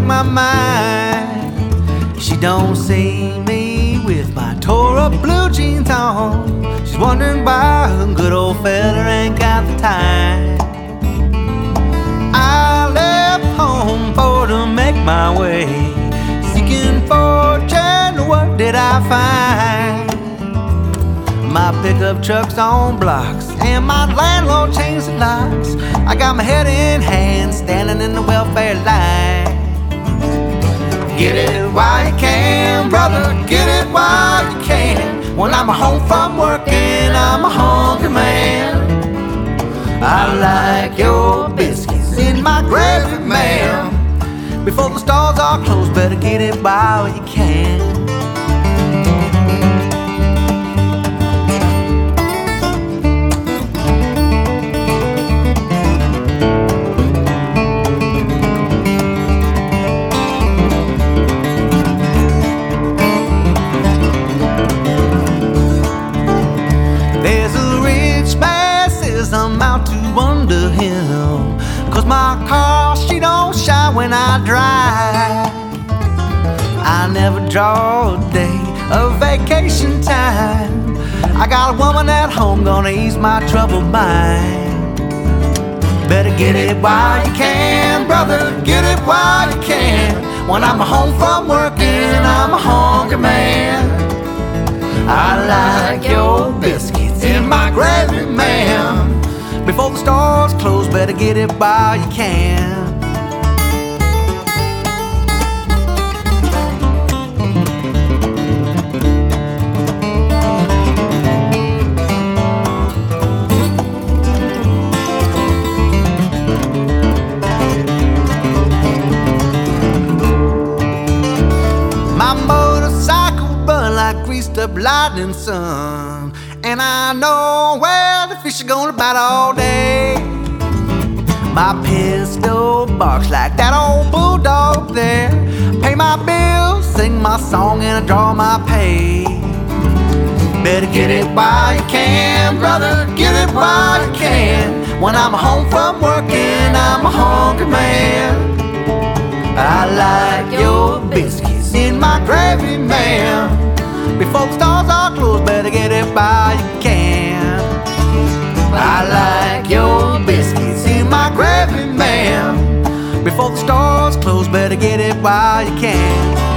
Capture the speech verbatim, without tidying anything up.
my mind. She don't see me with my tore up blue jeans on. She's wondering why a good old fella ain't got the time. I left home for to make my way, seeking fortune, what did I find? My pickup truck's on blocks, and my landlord changed the locks. I got my head in hand, standing in the welfare line. Get it while you can, brother, get it while you can. When I'm home from work and I'm a hungry man, I like your biscuits in my gravy, ma'am. Before the stores are closed, better get it while you can. There's a rich man says I'm out to under him, 'cause my car, she don't shine when I drive. I never draw a day of vacation time. I got a woman at home gonna ease my troubled mind. Better get it while you can, brother, get it while you can. When I'm home from work and I'm a hungry man, I like your biscuits in my gravy, ma'am. Before the stores close, better get it while you can. My motorcycle run like greased up lightning sun, and I know where the fish are gonna bite all day. My pistol barks like that old bulldog there. Pay my bills, sing my song, and I draw my pay. Better get it while you can, brother, get it while you can. When I'm home from work and I'm a hungry man, I like your biscuits in my gravy, ma'am. Before the stores are closed, better get it while you can. I like your biscuits in my gravy, ma'am. Before the stores close, better get it while you can.